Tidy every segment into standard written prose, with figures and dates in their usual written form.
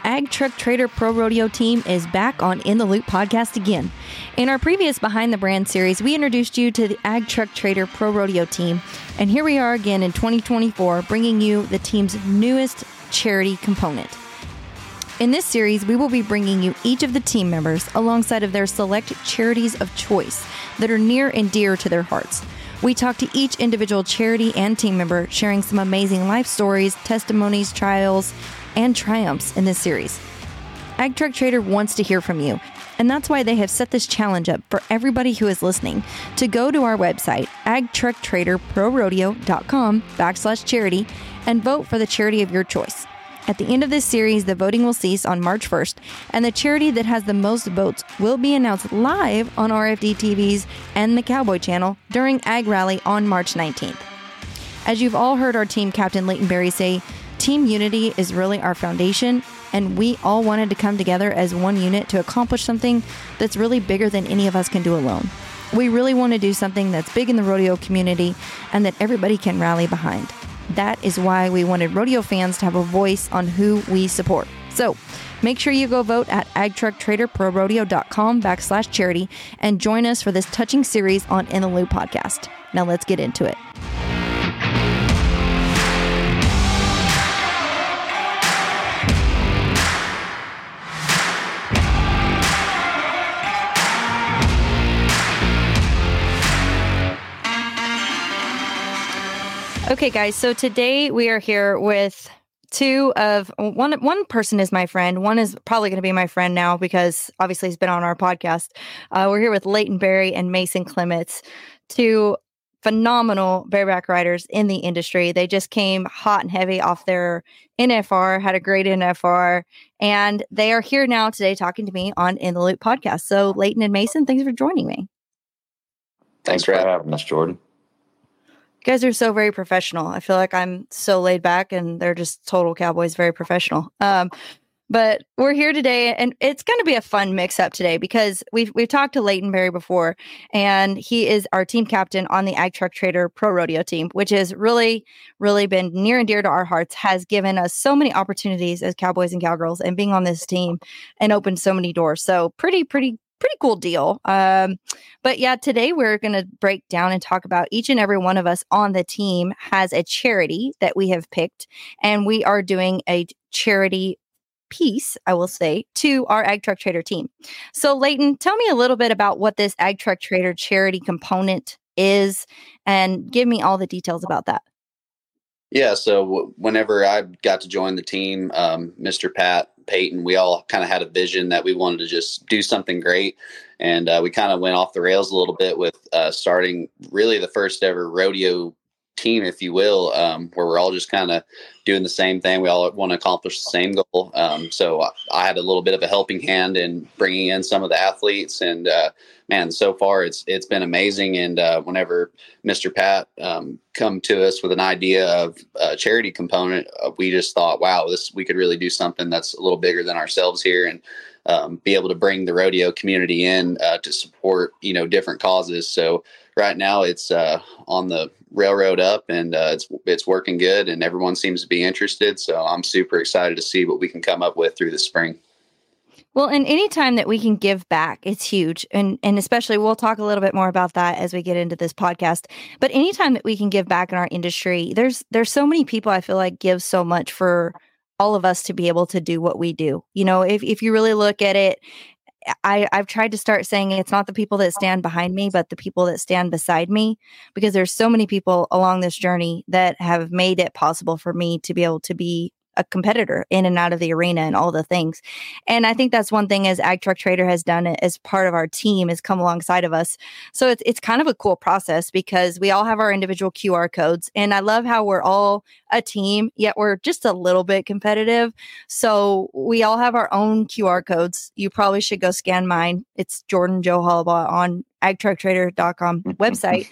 Ag Truck Trader Pro Rodeo team is back on In the Loop podcast again. In our previous Behind the Brand series, we introduced you to the Ag Truck Trader Pro Rodeo team, and here we are again in 2024, bringing you the team's newest charity component. In this series, we will be bringing you each of the team members alongside of their select charities of choice that are near and dear to their hearts. We talk to each individual charity and team member, sharing some amazing life stories, testimonies, trials, and triumphs in this series. Ag Truck Trader wants to hear from you, and that's why they have set this challenge up for everybody who is listening to go to our website, agtrucktraderprorodeo.com/charity, and vote for the charity of your choice. At the end of this series, the voting will cease on March 1st, and the charity that has the most votes will be announced live on RFD TVs and the Cowboy Channel during Ag Rally on March 19th. As you've all heard our team captain Leighton Berry say, team unity is really our foundation, and we all wanted to come together as one unit to accomplish something that's really bigger than any of us can do alone. We really want to do something that's big in the rodeo community and that everybody can rally behind. That is why we wanted rodeo fans to have a voice on who we support. So make sure you go vote at agtrucktraderprorodeo.com/charity and join us for this touching series on In the Loop podcast. Now let's get into it. Okay, guys, so today we are here with one person is my friend. One is probably going to be my friend now because obviously he's been on our podcast. We're here with Leighton Berry and Mason Clements, two phenomenal bareback riders in the industry. They just came hot and heavy off their NFR, had a great NFR, and they are here now today talking to me on In the Loop podcast. So Leighton and Mason, thanks for joining me. Thanks for having us, Jordan. You guys are so very professional. I feel like I'm so laid back and they're just total cowboys, very professional. But we're here today and it's going to be a fun mix up today because we've talked to Leighton Berry before, and he is our team captain on the Ag Truck Trader Pro Rodeo team, which has really, really been near and dear to our hearts, has given us so many opportunities as cowboys and cowgirls and being on this team and opened so many doors. So pretty cool deal. But yeah, today we're going to break down and talk about each and every one of us on the team has a charity that we have picked, and we are doing a charity piece, I will say, to our Ag Truck Trader team. So Leighton, tell me a little bit about what this Ag Truck Trader charity component is and give me all the details about that. Yeah, so whenever I got to join the team, Mr. Pat, Peyton, we all kind of had a vision that we wanted to just do something great. And we kind of went off the rails a little bit with starting really the first ever rodeo team, if you will, where we're all just kind of doing the same thing. We all want to accomplish the same goal. So I had a little bit of a helping hand in bringing in some of the athletes, and man, so far it's been amazing. And whenever Mr. Pat come to us with an idea of a charity component, we just thought, wow, we could really do something that's a little bigger than ourselves here, and be able to bring the rodeo community in to support, different causes. So right now it's on the railroad up, and it's working good, and everyone seems to be interested. So I'm super excited to see what we can come up with through the spring. Well, and any time that we can give back, it's huge. And especially we'll talk a little bit more about that as we get into this podcast. But anytime that we can give back in our industry, there's so many people I feel like give so much for all of us to be able to do what we do. If you really look at it, I've tried to start saying it's not the people that stand behind me, but the people that stand beside me, because there's so many people along this journey that have made it possible for me to be able to be a competitor in and out of the arena and all the things. And I think that's one thing as Ag Truck Trader has done as part of our team is come alongside of us. So it's kind of a cool process because we all have our individual QR codes. And I love how we're all a team, yet we're just a little bit competitive. So we all have our own QR codes. You probably should go scan mine. It's Jordan Joe Hollabaugh on agtrucktrader.com website,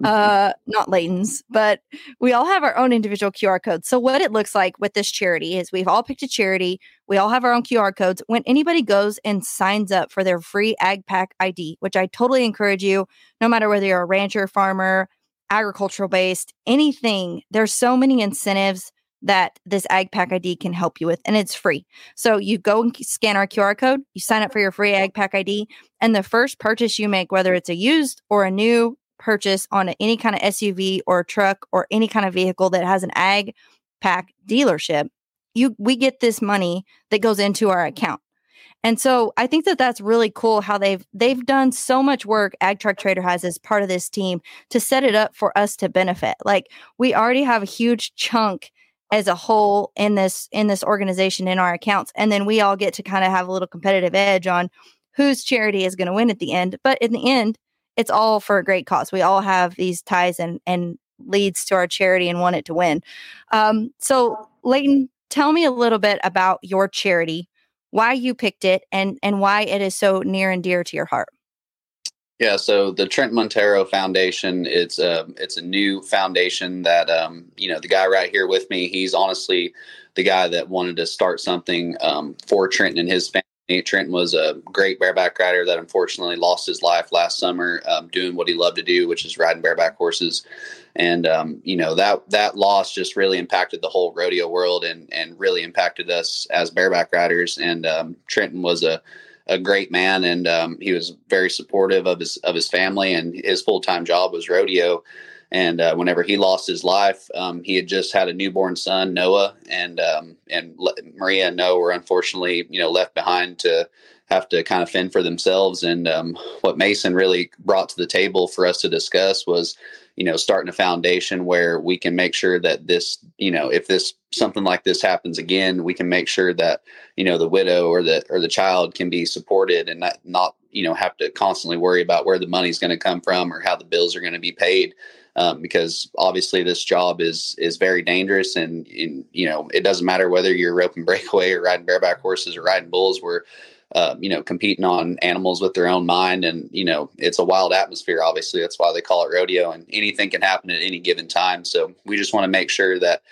not Leighton's, but we all have our own individual QR codes. So what it looks like with this charity is we've all picked a charity. We all have our own QR codes. When anybody goes and signs up for their free Ag Pack ID, which I totally encourage you, no matter whether you're a rancher, farmer, agricultural based, anything, there's so many incentives that this Ag Pack ID can help you with, and it's free. So you go and scan our QR code, you sign up for your free Ag Pack ID, and the first purchase you make, whether it's a used or a new purchase on any kind of SUV or truck or any kind of vehicle that has an Ag Pack dealership, we get this money that goes into our account. And so I think that that's really cool how they've done so much work. Ag Truck Trader has as part of this team to set it up for us to benefit. Like, we already have a huge chunk as a whole in this organization in our accounts, and then we all get to kind of have a little competitive edge on whose charity is going to win at the end. But in the end, it's all for a great cause. We all have these ties and leads to our charity and want it to win. So Leighton, tell me a little bit about your charity, why you picked it, and why it is so near and dear to your heart. Yeah, so the Trent Montero Foundation, it's a new foundation that, the guy right here with me, he's honestly the guy that wanted to start something for Trenton and his family. Trenton was a great bareback rider that unfortunately lost his life last summer doing what he loved to do, which is riding bareback horses. And, that loss just really impacted the whole rodeo world and really impacted us as bareback riders. And Trenton was a great man, and he was very supportive of his family, and his full-time job was rodeo. And whenever he lost his life, he had just had a newborn son, Noah, and Maria and Noah were unfortunately, left behind to have to kind of fend for themselves. And what Mason really brought to the table for us to discuss was, starting a foundation where we can make sure that this, if something like this happens again, we can make sure that, the widow or the child can be supported and not have to constantly worry about where the money's going to come from or how the bills are going to be paid. Because obviously this job is very dangerous, and it doesn't matter whether you're roping breakaway or riding bareback horses or riding bulls. We're competing on animals with their own mind, and it's a wild atmosphere. Obviously, that's why they call it rodeo, and anything can happen at any given time. So we just want to make sure that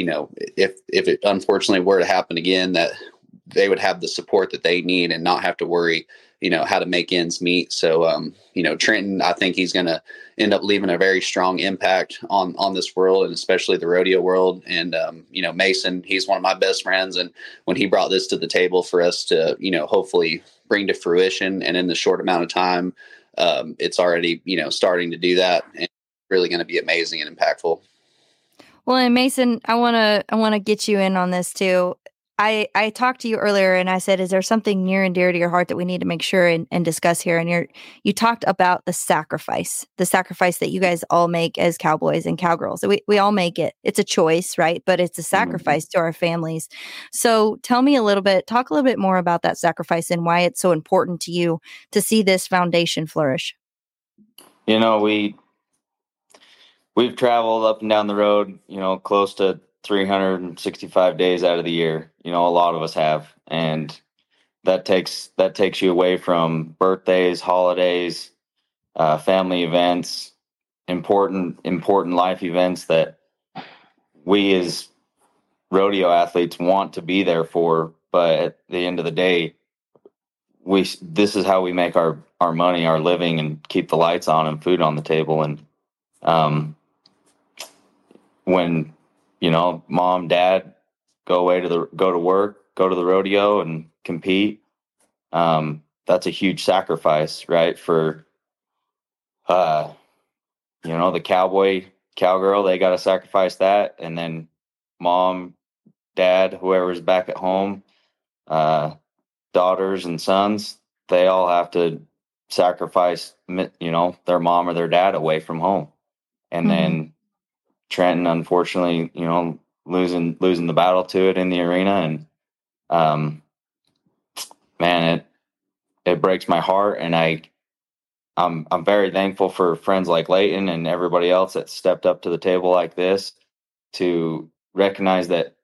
if it unfortunately were to happen again, that they would have the support that they need and not have to worry how to make ends meet. So, Trenton, I think he's going to end up leaving a very strong impact on this world, and especially the rodeo world. And, Mason, he's one of my best friends. And when he brought this to the table for us to, hopefully bring to fruition, and in the short amount of time, it's already, starting to do that, and really going to be amazing and impactful. Well, and Mason, I want to get you in on this too. I talked to you earlier and I said, is there something near and dear to your heart that we need to make sure and discuss here? And you talked about the sacrifice that you guys all make as cowboys and cowgirls. We all make it. It's a choice, right? But it's a sacrifice to our families. So talk a little bit more about that sacrifice and why it's so important to you to see this foundation flourish. We've traveled up and down the road, close to 365 days out of the year. A lot of us have, and that takes you away from birthdays, holidays, family events, important life events that we as rodeo athletes want to be there for. But at the end of the day, this is how we make our money, our living, and keep the lights on and food on the table. And when mom, dad go to work, go to the rodeo and compete, that's a huge sacrifice, right? For the cowboy, cowgirl, they got to sacrifice that. And then mom, dad, whoever's back at home, daughters and sons, they all have to sacrifice, their mom or their dad away from home. And then Trenton, unfortunately, losing the battle to it in the arena. And man, it breaks my heart. And I'm very thankful for friends like Leighton and everybody else that stepped up to the table like this to recognize that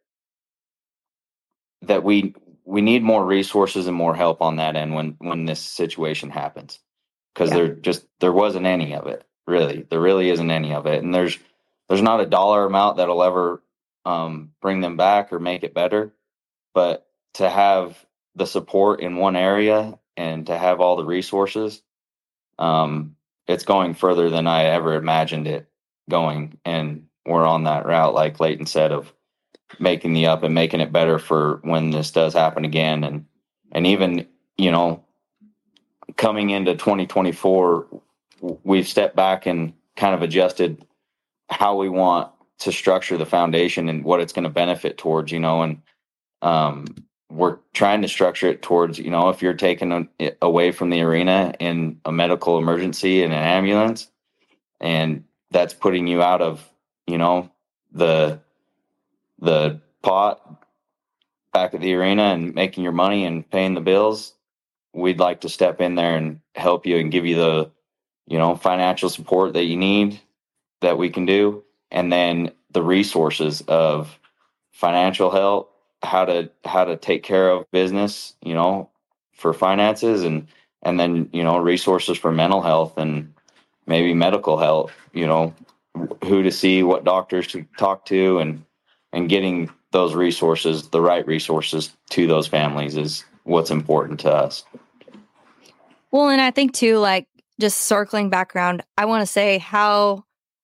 we need more resources and more help on that end when this situation happens. Because there wasn't any of it, really. There really isn't any of it. And there's not a dollar amount that'll ever bring them back or make it better. But to have the support in one area and to have all the resources, it's going further than I ever imagined it going. And we're on that route, like Leighton said, of making the up and making it better for when this does happen again. And even, coming into 2024, we've stepped back and kind of adjusted how we want to structure the foundation and what it's going to benefit towards, and we're trying to structure it towards, if you're taken away from the arena in a medical emergency in an ambulance, and that's putting you out of, the pot back at the arena and making your money and paying the bills, we'd like to step in there and help you and give you the, financial support that you need, that we can do. And then the resources of financial help, how to take care of business, for finances, and then, resources for mental health and maybe medical health, who to see, what doctors to talk to, and getting those resources, the right resources to those families is what's important to us. Well, and I think too, like, just circling back around, I want to say how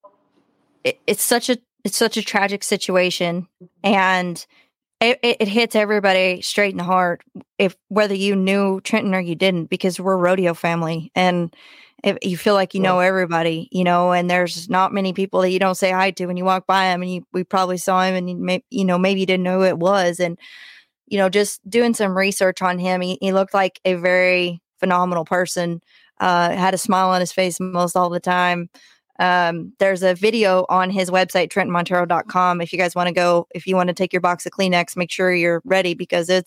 it's such a tragic situation, and it hits everybody straight in the heart, if whether you knew Trenton or you didn't, because we're a rodeo family, and if you feel like you know everybody, and there's not many people that you don't say hi to when you walk by them, and we probably saw him, and maybe you didn't know who it was, and just doing some research on him, he looked like a very phenomenal person. Had a smile on his face most all the time. There's a video on his website, TrentonMontero.com. If you guys want to go, if you want to take your box of Kleenex, make sure you're ready, because it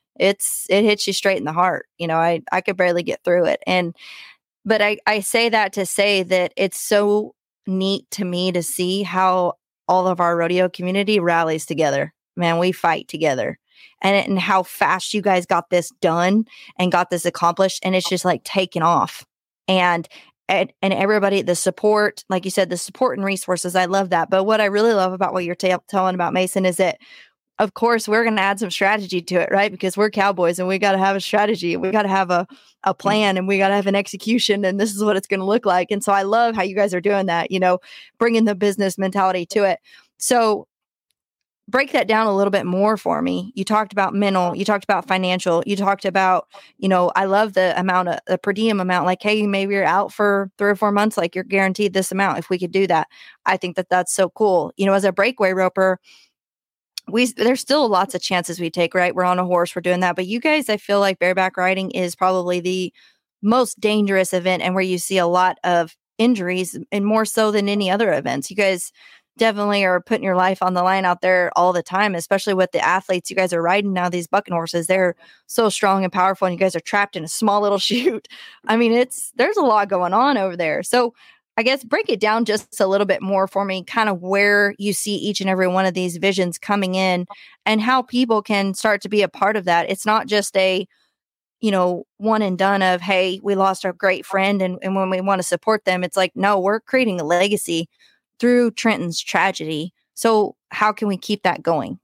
hits you straight in the heart. I could barely get through it. But I say that to say that it's so neat to me to see how all of our rodeo community rallies together. Man, we fight together. And how fast you guys got this done and got this accomplished. And it's just like taking off. And everybody, the support, like you said, the support and resources, I love that. But what I really love about what you're telling about Mason is that, of course, we're going to add some strategy to it, right? Because we're cowboys and we got to have a strategy. We got to have a plan, and we got to have an execution, and this is what it's going to look like. And so I love how you guys are doing that, bringing the business mentality to it. So break that down a little bit more for me. You talked about mental, you talked about financial, you talked about, I love the amount of the per diem amount, like, hey, maybe you're out for 3 or 4 months, like you're guaranteed this amount. If we could do that, I think that that's so cool. As a breakaway roper, there's still lots of chances we take, right? We're on a horse, we're doing that. But you guys, I feel like bareback riding is probably the most dangerous event, and where you see a lot of injuries, and more so than any other events. You guys definitely are putting your life on the line out there all the time, especially with the athletes you guys are riding now. These bucking horses, they're so strong and powerful, and you guys are trapped in a small little chute. I mean, there's a lot going on over there. So I guess break it down just a little bit more for me, kind of where you see each and every one of these visions coming in, and how people can start to be a part of that. It's not just a one and done of, hey, we lost our great friend, and when we want to support them, it's like, no, we're creating a legacy through Trenton's tragedy. So how can we keep that going?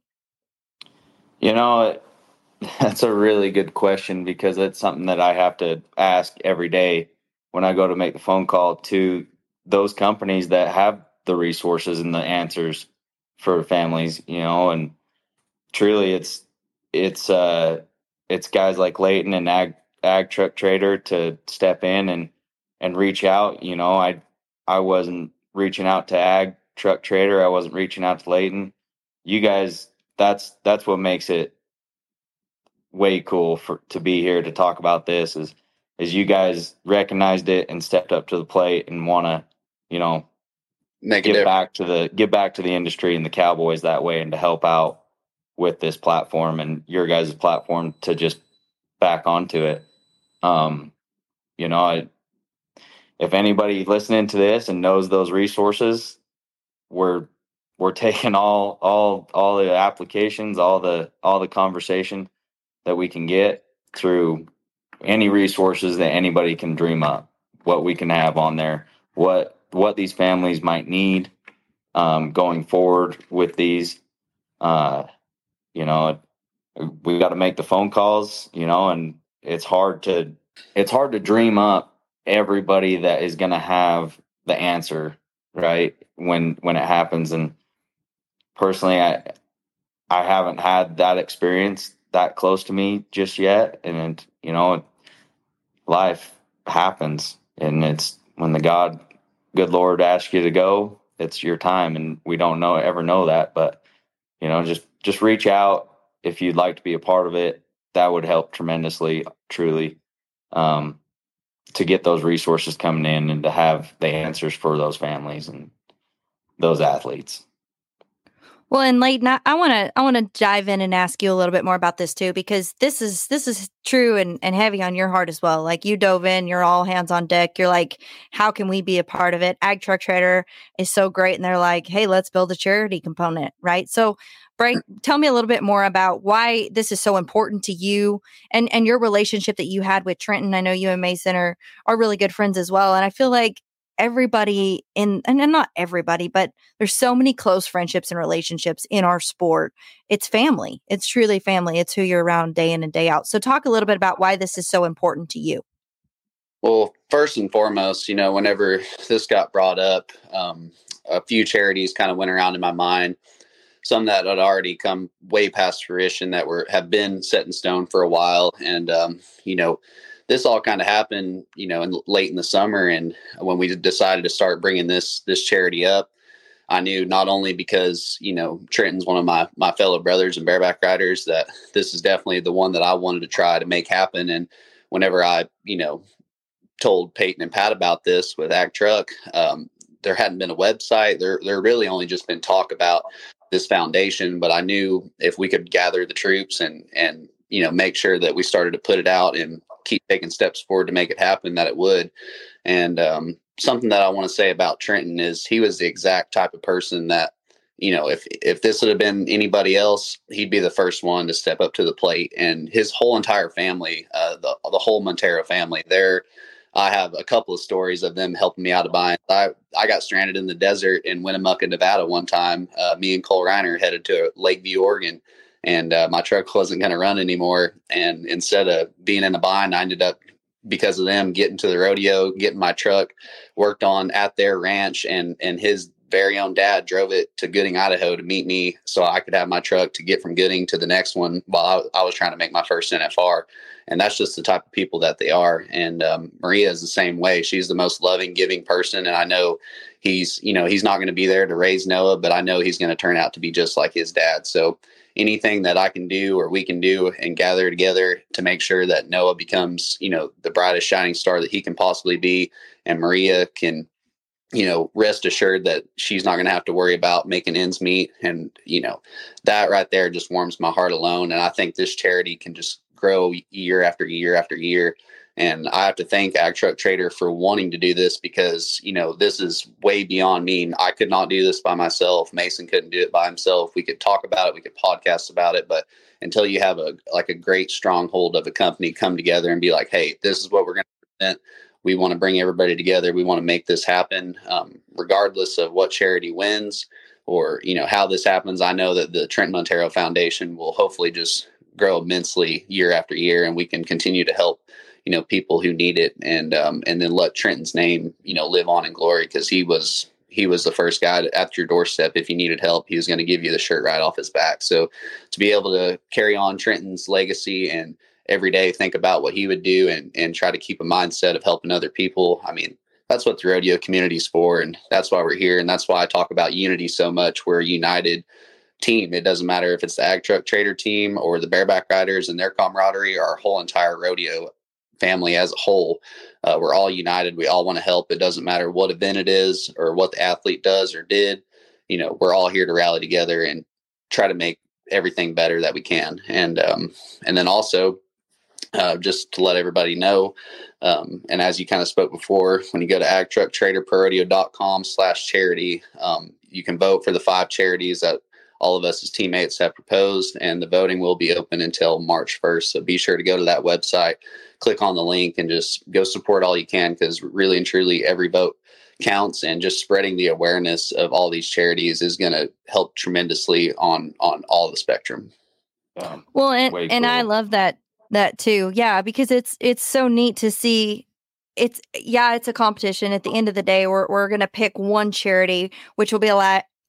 That's a really good question, because it's something that I have to ask every day when I go to make the phone call to those companies that have the resources and the answers for families, and truly it's guys like Leighton and Ag Truck Trader to step in and reach out. I wasn't reaching out to Ag Truck Trader. I wasn't reaching out to Leighton. You guys, that's what makes it way cool to be here to talk about this, is you guys recognized it and stepped up to the plate and want to, give back to the industry and the cowboys that way, and to help out with this platform and your guys' platform to just back onto it. If anybody listening to this and knows those resources, we're taking all the applications, all the conversation that we can get through any resources that anybody can dream up, what we can have on there, what these families might need going forward with these. We got to make the phone calls, and it's hard to dream up everybody that is going to have the answer, right, when it happens. And personally, I haven't had that experience that close to me just yet. And, life happens, and it's when the good Lord asks you to go, it's your time. And we don't ever know that, but just reach out if you'd like to be a part of it. That would help tremendously, truly, to get those resources coming in and to have the answers for those families and those athletes. Well, and Leighton, I want to dive in and ask you a little bit more about this too, because this is true and heavy on your heart as well. Like, you dove in, you're all hands on deck. You're like, how can we be a part of it? Ag Truck Trader is so great, and they're like, hey, let's build a charity component, right? So, tell me a little bit more about why this is so important to you and your relationship that you had with Trenton. I know you and Mason are really good friends as well, and I feel like everybody and not everybody, but there's so many close friendships and relationships in our sport. It's family. It's truly family. It's who you're around day in and day out. So talk a little bit about why this is so important to you. Well, first and foremost, whenever this got brought up, a few charities kind of went around in my mind. Some that had already come way past fruition that have been set in stone for a while. And, this all kind of happened, late in the summer. And when we decided to start bringing this charity up, I knew not only because, Trenton's one of my fellow brothers and bareback riders, that this is definitely the one that I wanted to try to make happen. And whenever I, told Peyton and Pat about this with Ag Truck, there hadn't been a website. There really only just been talk about this foundation, but I knew if we could gather the troops and make sure that we started to put it out and keep taking steps forward to make it happen, that it would. And something that I want to say about Trenton is he was the exact type of person that, if this would have been anybody else, he'd be the first one to step up to the plate. And his whole entire family, the whole Montero family, I have a couple of stories of them helping me out of binds. I got stranded in the desert in Winnemucca, Nevada one time. Me and Cole Reiner headed to Lakeview, Oregon, and my truck wasn't going to run anymore. And instead of being in a bind, I ended up, because of them, getting to the rodeo, getting my truck worked on at their ranch, and his very own dad drove it to Gooding, Idaho to meet me so I could have my truck to get from Gooding to the next one while I was trying to make my first NFR. And that's just the type of people that they are. And Maria is the same way. She's the most loving, giving person. And I know he's not going to be there to raise Noah, but I know he's going to turn out to be just like his dad. So anything that I can do or we can do and gather together to make sure that Noah becomes, the brightest shining star that he can possibly be, and Maria can, rest assured that she's not going to have to worry about making ends meet. And, that right there just warms my heart alone. And I think this charity can just grow year after year after year. And I have to thank Ag Truck Trader for wanting to do this, because, this is way beyond me. I could not do this by myself. Mason couldn't do it by himself. We could talk about it. We could podcast about it. But until you have a great stronghold of a company come together and be like, hey, this is what we're going to present. We want to bring everybody together. We want to make this happen, regardless of what charity wins or, how this happens. I know that the Trenton Montero Foundation will hopefully just grow immensely year after year, and we can continue to help, people who need it, and then let Trenton's name, live on in glory, because he was the first guy at your doorstep. If you needed help, he was going to give you the shirt right off his back. So to be able to carry on Trenton's legacy and every day think about what he would do and try to keep a mindset of helping other people, I mean, that's what the rodeo community is for, and that's why we're here. And that's why I talk about unity so much. We're a united team. It doesn't matter if it's the Ag Truck Trader team or the bareback riders and their camaraderie, or our whole entire rodeo family as a whole. We're all united. We all want to help. It doesn't matter what event it is or what the athlete does or did. We're all here to rally together and try to make everything better that we can. And then also, just to let everybody know, and as you kind of spoke before, when you go to agtrucktraderprorodeo.com/charity, you can vote for the 5 charities that all of us as teammates have proposed, and the voting will be open until March 1st. So be sure to go to that website, click on the link, and just go support all you can, because really and truly every vote counts, and just spreading the awareness of all these charities is going to help tremendously on all the spectrum. Well, and cool. I love that too. Yeah, because it's so neat to see. It's a competition. At the end of the day, we're going to pick one charity, which will be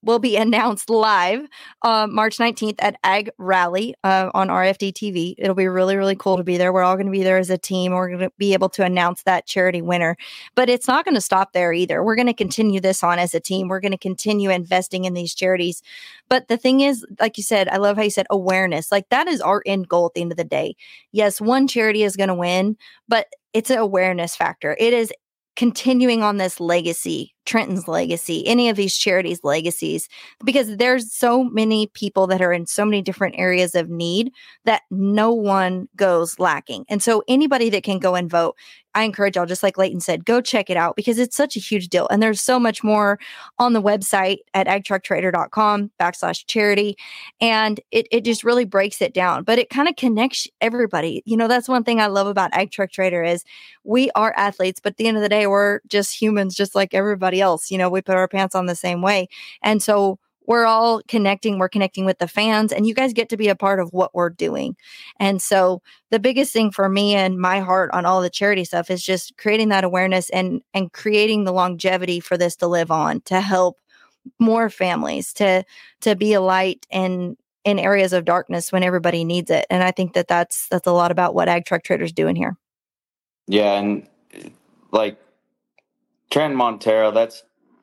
will be announced live March 19th at Ag Rally on RFD TV. It'll be really, really cool to be there. We're all going to be there as a team. We're going to be able to announce that charity winner. But it's not going to stop there either. We're going to continue this on as a team. We're going to continue investing in these charities. But the thing is, like you said, I love how you said awareness. Like that is our end goal at the end of the day. Yes, one charity is going to win, but it's an awareness factor. It is continuing on this legacy, Trenton's legacy, any of these charities' legacies, because there's so many people that are in so many different areas of need that no one goes lacking. And so anybody that can go and vote, I encourage y'all, just like Leighton said, go check it out because it's such a huge deal. And there's so much more on the website at agtrucktrader.com/charity. And it just really breaks it down, but it kind of connects everybody. You know, that's one thing I love about Ag Truck Trader is we are athletes, but at the end of the day, we're just humans, just like everybody else. You know, we put our pants on the same way. And so we're all connecting. We're connecting with the fans, and you guys get to be a part of what we're doing. And so the biggest thing for me and my heart on all the charity stuff is just creating that awareness and creating the longevity for this to live on, to help more families, to be a light in areas of darkness when everybody needs it. And I think that that's a lot about what Ag Truck Trader's doing here. Yeah, and like Trent Montero, that's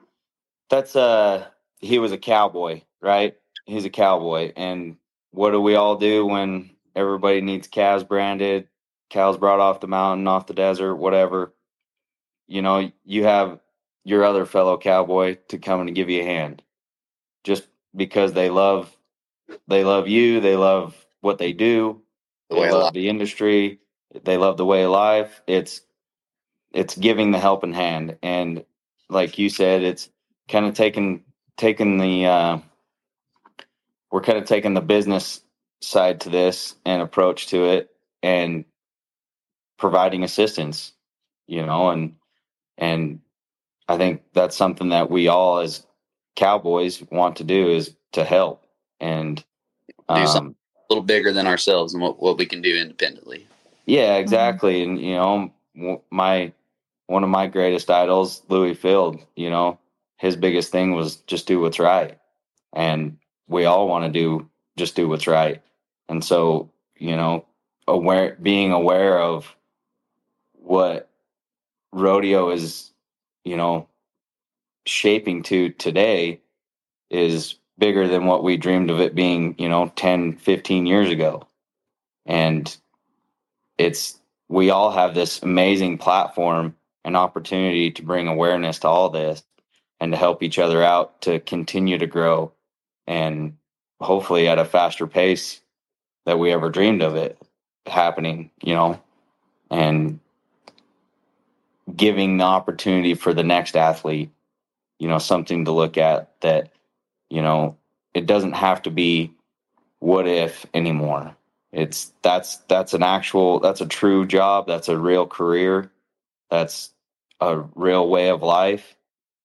he was a cowboy, right? He's a cowboy. And what do we all do when everybody needs calves branded, cows brought off the mountain, off the desert, whatever? You know, you have your other fellow cowboy to come and give you a hand just because they love you, they love what they do, they love the industry, they love the way of life. It's giving the helping hand. And like you said, it's kind of taking the we're kind of taking the business side to this and approach to it and providing assistance, you know, and I think that's something that we all as cowboys want to do is to help and do something a little bigger than ourselves and what we can do independently. Yeah, exactly. And you know, one of my greatest idols, Louis Field, you know, his biggest thing was just do what's right. And we all want to just do what's right. And so, you know, being aware of what rodeo is, you know, shaping to today is bigger than what we dreamed of it being, you know, 10, 15 years ago. And we all have this amazing platform and opportunity to bring awareness to all this and to help each other out to continue to grow and hopefully at a faster pace that we ever dreamed of it happening, you know, and giving the opportunity for the next athlete, you know, something to look at that, you know, it doesn't have to be what if anymore. That's a true job. That's a real career. That's a real way of life.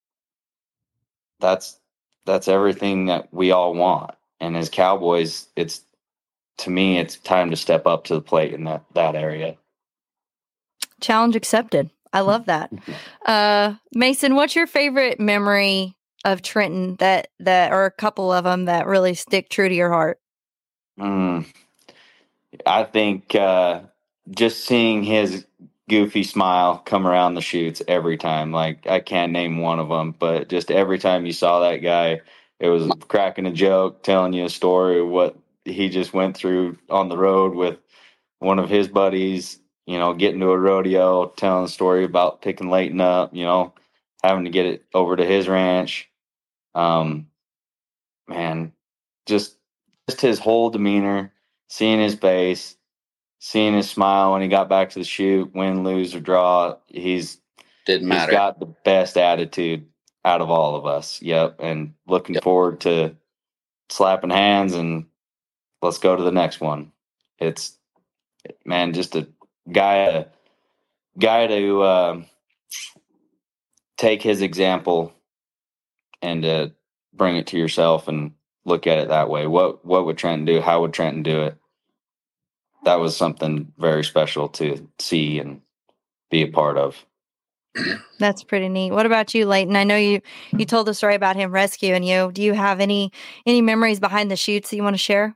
That's everything that we all want. And as cowboys, to me, it's time to step up to the plate in that area. Challenge accepted. I love that. Mason, what's your favorite memory of Trenton that or a couple of them that really stick true to your heart? I think just seeing his goofy smile come around the chutes every time. Like, I can't name one of them, but just every time you saw that guy, it was cracking a joke, telling you a story of what he just went through on the road with one of his buddies, you know, getting to a rodeo, telling a story about picking Leighton up, you know, having to get it over to his ranch. Man, just his whole demeanor, seeing his face, seeing his smile when he got back to the chute, win, lose, or draw. He's got the best attitude out of all of us. Yep. And looking forward to slapping hands and let's go to the next one. It's, man, just a guy to take his example and to bring it to yourself and look at it that way. What would Trenton do? How would Trenton do it? That was something very special to see and be a part of. That's pretty neat. What about you, Leighton? I know you told the story about him rescuing you. Do you have any memories behind the chutes that you want to share?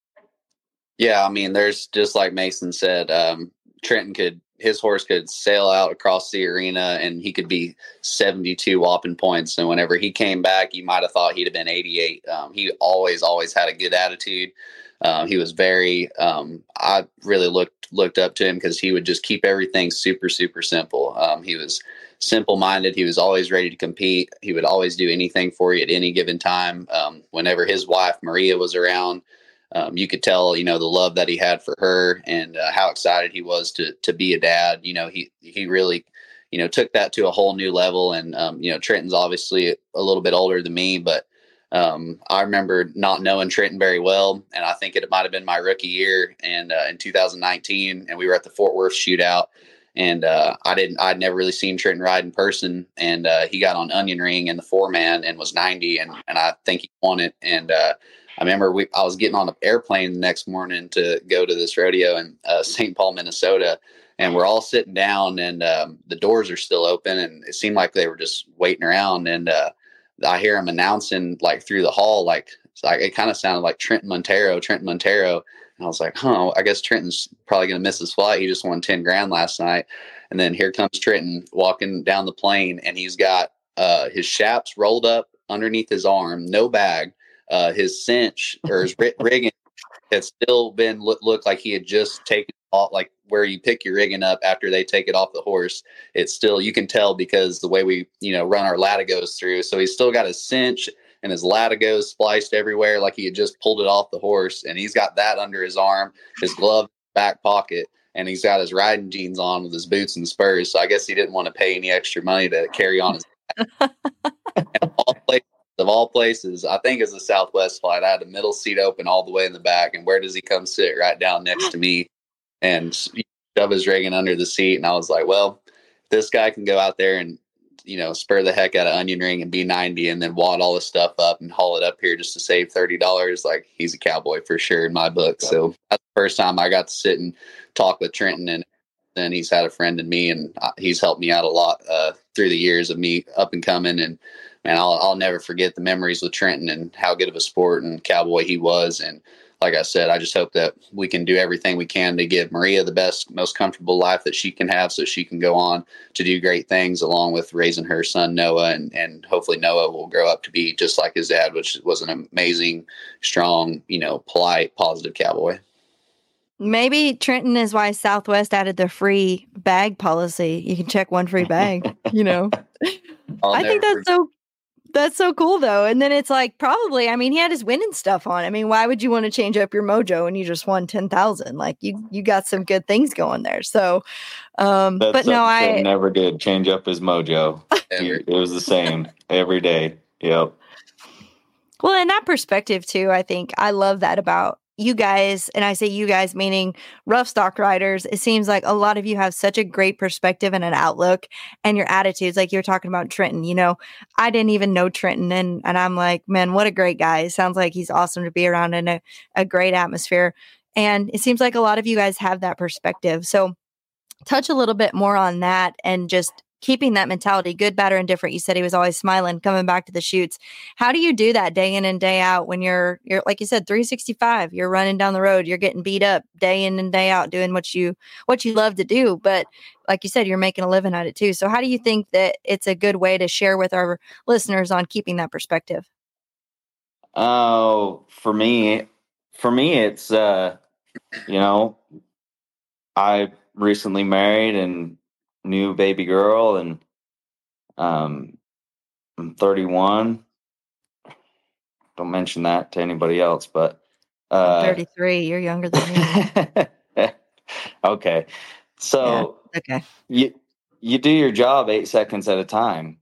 Yeah, I mean, there's just like Mason said, Trenton his horse could sail out across the arena and he could be 72 whopping points. And whenever he came back, you might have thought he'd have been 88. He always had a good attitude. He was very, I really looked up to him because he would just keep everything super, super simple. He was simple minded. He was always ready to compete. He would always do anything for you at any given time. Whenever his wife, Maria, was around, you could tell, the love that he had for her and how excited he was to be a dad. He really, took that to a whole new level. And, Trenton's obviously a little bit older than me, but I remember not knowing Trenton very well. And I think it might have been my rookie year and in 2019, and we were at the Fort Worth shootout. And I'd never really seen Trenton ride in person. And he got on Onion Ring in the 4-man and was 90. And I think he won it. And I remember I was getting on an airplane the next morning to go to this rodeo in St. Paul, Minnesota. And we're all sitting down and the doors are still open. And it seemed like they were just waiting around. And I hear him announcing like through the hall, it kind of sounded like Trenton Montero. And I was like, I guess Trenton's probably going to miss his flight. He just won 10 grand last night. And then here comes Trenton walking down the plane, and he's got his shaps rolled up underneath his arm, no bag. His cinch or his rigging had still been looked like he had just taken off, like where you pick your rigging up after they take it off the horse. It's still, you can tell because the way we, run our latigos through. So he's still got his cinch and his latigos spliced everywhere, like he had just pulled it off the horse. And he's got that under his arm, his glove back pocket, and he's got his riding jeans on with his boots and spurs. So I guess he didn't want to pay any extra money to carry on his back. And of all places, I think it's a Southwest flight. I had the middle seat open all the way in the back. And where does he come sit? Right down next to me and shove his rigging under the seat. And I was like, well, this guy can go out there and, spur the heck out of Onion Ring and be 90 and then wad all the stuff up and haul it up here just to save $30. Like, he's a cowboy for sure in my book. So that's the first time I got to sit and talk with Trenton, and then he's had a friend in me, and he's helped me out a lot through the years of me up and coming. And man, I'll never forget the memories with Trenton and how good of a sport and cowboy he was. And like I said, I just hope that we can do everything we can to give Maria the best, most comfortable life that she can have so she can go on to do great things along with raising her son, Noah. And hopefully Noah will grow up to be just like his dad, which was an amazing, strong, polite, positive cowboy. Maybe Trenton is why Southwest added the free bag policy. You can check one free bag, I think that's so cool though. And then it's like, probably, he had his winning stuff on. Why would you want to change up your mojo when you just won 10,000? Like you got some good things going there. So, but no, I never did change up his mojo. It was the same every day. Yep. Well, in that perspective too, I think I love that about you guys, and I say you guys meaning rough stock riders. It seems like a lot of you have such a great perspective and an outlook, and your attitudes, like you're talking about Trenton. I didn't even know Trenton, and I'm like, man, what a great guy. It sounds like he's awesome to be around in a great atmosphere. And it seems like a lot of you guys have that perspective. So touch a little bit more on that and just keeping that mentality, good, bad, or indifferent. You said he was always smiling, coming back to the chutes. How do you do that day in and day out when you're like you said, 365, you're running down the road, you're getting beat up day in and day out, doing what you love to do. But like you said, you're making a living at it too. So how do you think that it's a good way to share with our listeners on keeping that perspective? Oh, for me, it's, I recently married and new baby girl, and I'm 31. Don't mention that to anybody else, but I'm 33. You're younger than me. Okay. So yeah. Okay. You do your job 8 seconds at a time,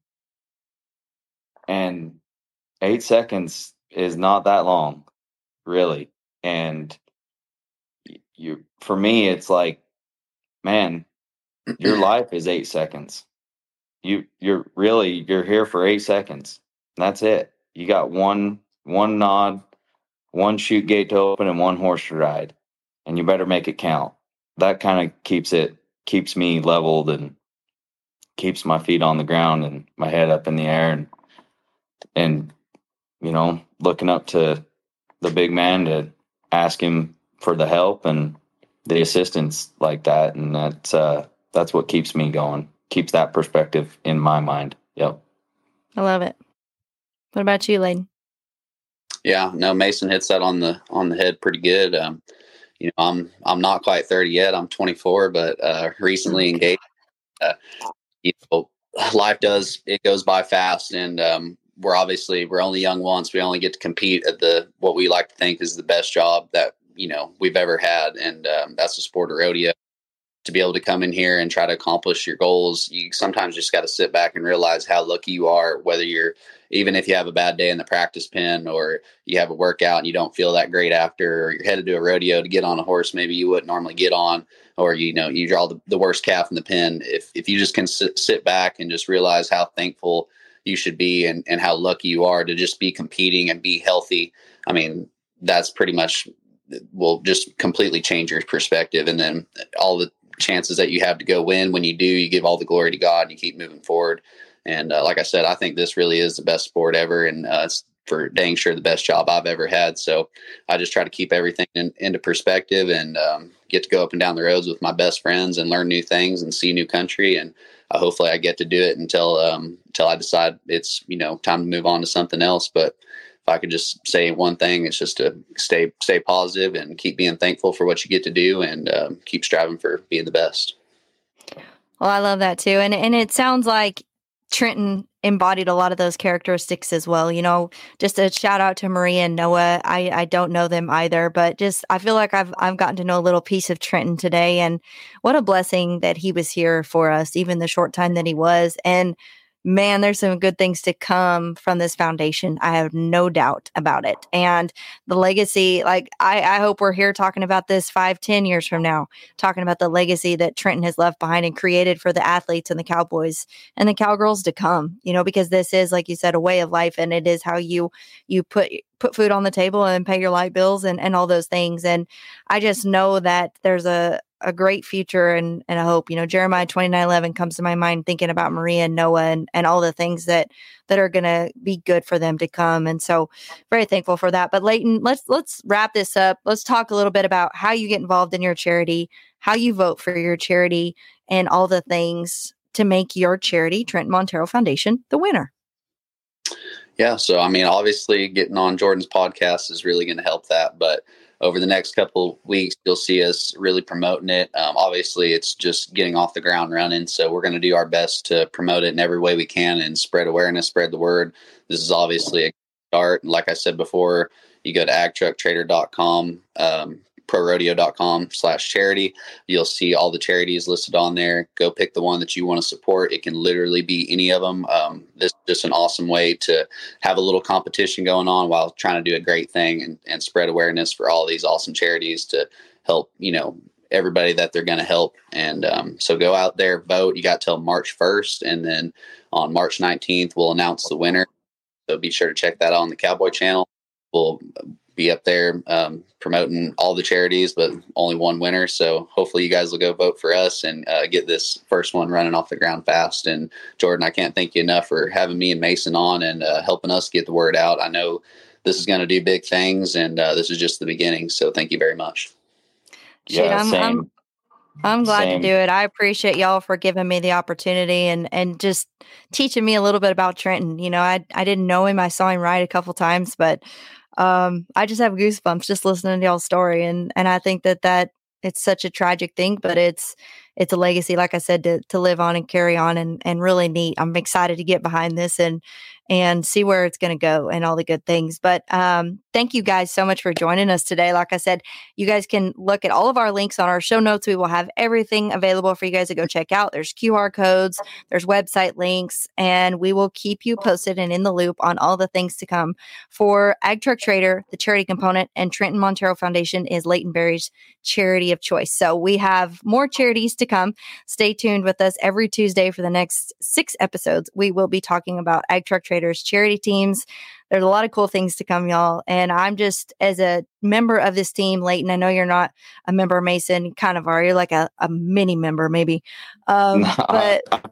and 8 seconds is not that long, really. And for me, it's like, man, your life is 8 seconds. You're here for 8 seconds. That's it. You got one nod, one chute gate to open, and one horse to ride, and you better make it count. That kind of keeps me leveled and keeps my feet on the ground and my head up in the air, and looking up to the big man to ask him for the help and the assistance like that. And that's what keeps me going, keeps that perspective in my mind. Yep. I love it. What about you, Layden? Yeah, no, Mason hits that on the head pretty good. I'm not quite 30 yet. I'm 24, but recently engaged. Life goes by fast, and we're only young once. We only get to compete at what we like to think is the best job that we've ever had, and that's the sport of rodeo. To be able to come in here and try to accomplish your goals, you sometimes just got to sit back and realize how lucky you are, even if you have a bad day in the practice pen, or you have a workout and you don't feel that great after, or you're headed to a rodeo to get on a horse maybe you wouldn't normally get on, or you draw the worst calf in the pen. If you just can sit back and just realize how thankful you should be, and how lucky you are to just be competing and be healthy, I mean, that's pretty much will just completely change your perspective. And then all the chances that you have to go win, when you do, you give all the glory to God and you keep moving forward. And like I said, I think this really is the best sport ever, and it's for dang sure the best job I've ever had. So I just try to keep everything into perspective, and get to go up and down the roads with my best friends and learn new things and see new country. And hopefully I get to do it until I decide it's time to move on to something else. But if I could just say one thing, it's just to stay positive and keep being thankful for what you get to do, and keep striving for being the best. Well, I love that too. And it sounds like Trenton embodied a lot of those characteristics as well. Just a shout out to Maria and Noah. I don't know them either, but just, I feel like I've gotten to know a little piece of Trenton today, and what a blessing that he was here for us, even the short time that he was. And man, there's some good things to come from this foundation. I have no doubt about it. And the legacy, like I hope we're here talking about this 5-10 years from now, talking about the legacy that Trenton has left behind and created for the athletes and the Cowboys and the Cowgirls to come, because this is, like you said, a way of life, and it is how you put food on the table and pay your light bills and all those things. And I just know that there's a great future and a hope. Jeremiah 29:11 comes to my mind, thinking about Maria and Noah and all the things that are going to be good for them to come. And so very thankful for that. But Layton, let's wrap this up. Let's talk a little bit about how you get involved in your charity, how you vote for your charity, and all the things to make your charity, Trenton Montero Foundation, the winner. Yeah. So, obviously getting on Jordan's podcast is really going to help that, but over the next couple weeks, you'll see us really promoting it. Obviously, it's just getting off the ground running. So we're going to do our best to promote it in every way we can and spread awareness, spread the word. This is obviously a start. And like I said before, you go to agtrucktrader.com, prorodeo.com/charity. You'll see all the charities listed on there. Go pick the one that you want to support. It can literally be any of them. This is just an awesome way to have a little competition going on while trying to do a great thing and spread awareness for all these awesome charities to help, everybody that they're going to help. And so go out there, vote. You got till March 1st. And then on March 19th, we'll announce the winner. So be sure to check that out on the Cowboy channel. We'll be up there promoting all the charities, but only one winner. So hopefully you guys will go vote for us and get this first one running off the ground fast. And Jordan, I can't thank you enough for having me and Mason on and helping us get the word out. I know this is going to do big things, and this is just the beginning. So thank you very much. Yeah, I'm glad to do it. I appreciate y'all for giving me the opportunity and just teaching me a little bit about Trenton. I didn't know him. I saw him ride a couple times, but I just have goosebumps just listening to y'all's story. And I think that it's such a tragic thing, but it's a legacy, like I said, to live on and carry on, and really neat. I'm excited to get behind this and see where it's going to go and all the good things. But thank you guys so much for joining us today. Like I said, you guys can look at all of our links on our show notes. We will have everything available for you guys to go check out. There's QR codes, there's website links, and we will keep you posted and in the loop on all the things to come. For Ag Truck Trader, the charity component, and Trenton Montero Foundation is Leighton Berry's charity of choice. So we have more charities to come. Stay tuned with us every Tuesday for the next 6 episodes. We will be talking about Ag Truck Traders charity teams. There's a lot of cool things to come, y'all. And I'm just, as a member of this team, Leighton, I know you're not a member, Mason, you kind of are. You're like a mini member, maybe. No, but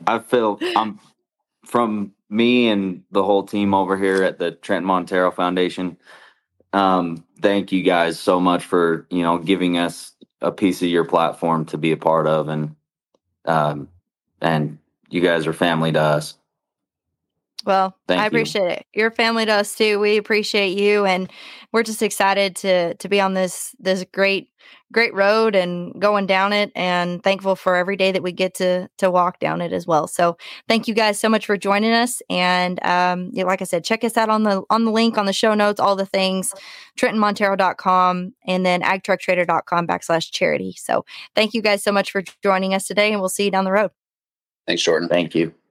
I feel from me and the whole team over here at the Trenton Montero Foundation. Thank you guys so much for, giving us a piece of your platform to be a part of. And you guys are family to us. Well, I appreciate it. You're family to us too. We appreciate you, and we're just excited to be on this great road and going down it, and thankful for every day that we get to walk down it as well. So thank you guys so much for joining us. And like I said, check us out on the link on the show notes, all the things, TrentonMontero.com, and then AgTruckTrader.com/charity. So thank you guys so much for joining us today, and we'll see you down the road. Thanks, Jordan. Thank you.